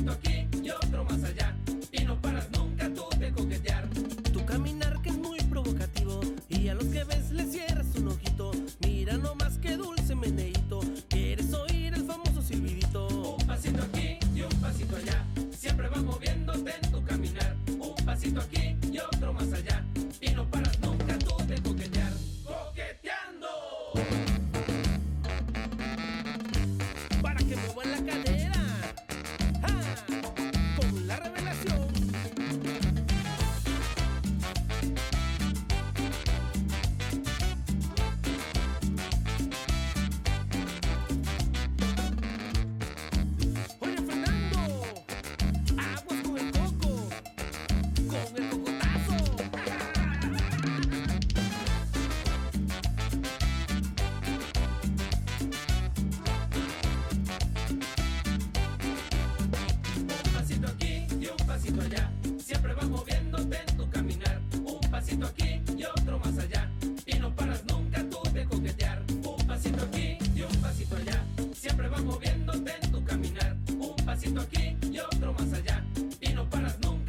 pasito aquí y otro más allá, y no paras nunca tú de coquetear. Tu caminar que es muy provocativo, y a los que ves le cierras un ojito. Mira nomás que dulce meneíto, quieres oír el famoso silbidito. Un pasito aquí y un pasito allá, siempre vas moviéndote en tu caminar. Un pasito aquí y otro más allá, y no paras nunca tú de coquetear. ¡Coqueteando! Para que muevan la cadera, ¡ja! Con la revelación. Oye, Fernando, aguas con el coco, con el cocotazo. Un pasito aquí y un pasito allá, siempre vas moviéndote en tu caminar. Un pasito aquí y otro más allá, y no paras nunca tú de coquetear. Un pasito aquí y un pasito allá, siempre vas moviéndote en tu caminar. Un pasito aquí y otro más allá, y no paras nunca